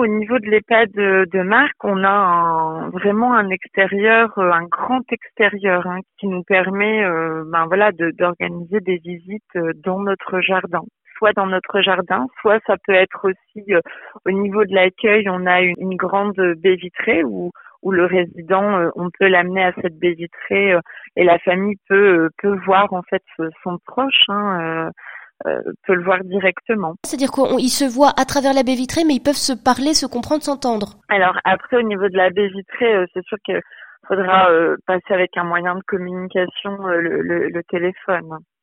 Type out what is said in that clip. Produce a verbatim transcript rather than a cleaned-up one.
au niveau de l'EHPAD de, de Marc, on a un, vraiment un extérieur, euh, un grand extérieur hein, qui nous permet euh, ben voilà, de, d'organiser des visites euh, dans notre jardin. Soit dans notre jardin, soit ça peut être aussi euh, au niveau de l'accueil, on a une, une grande baie vitrée où, où le résident, euh, on peut l'amener à cette baie vitrée euh, et la famille peut, euh, peut voir en fait son proche. Hein, euh, Euh, peut le voir directement. C'est-à-dire qu'ils se voient à travers la baie vitrée, mais ils peuvent se parler, se comprendre, s'entendre. Alors après, au niveau de la baie vitrée, euh, c'est sûr qu'il faudra euh, passer avec un moyen de communication, euh, le, le, le téléphone.